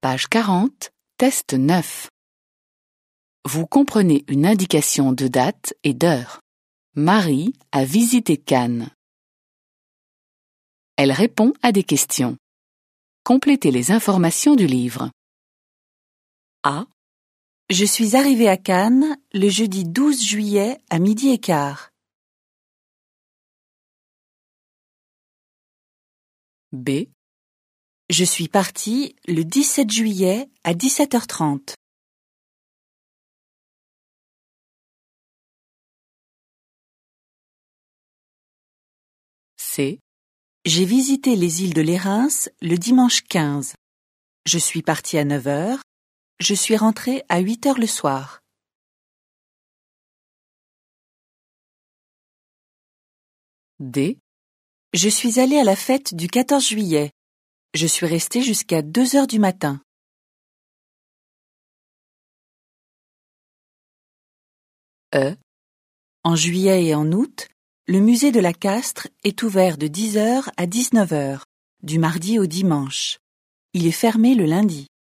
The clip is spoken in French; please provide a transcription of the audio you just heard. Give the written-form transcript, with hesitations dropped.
Page 40, test 9. Vous comprenez une indication de date et d'heure. Marie a visité Cannes. Elle répond à des questions. Complétez les informations du livre. A. Je suis arrivée à Cannes le jeudi 12 juillet à 12h15. B. Je suis partie le 17 juillet à 17h30. C. J'ai visité les îles de Lérins le dimanche 15. Je suis partie à 9h. Je suis rentrée à 8h le soir. D. Je suis allée à la fête du 14 juillet. Je suis restée jusqu'à 2h du matin. E. En juillet et en août, le musée de la Castre est ouvert de 10h à 19h, du mardi au dimanche. Il est fermé le lundi.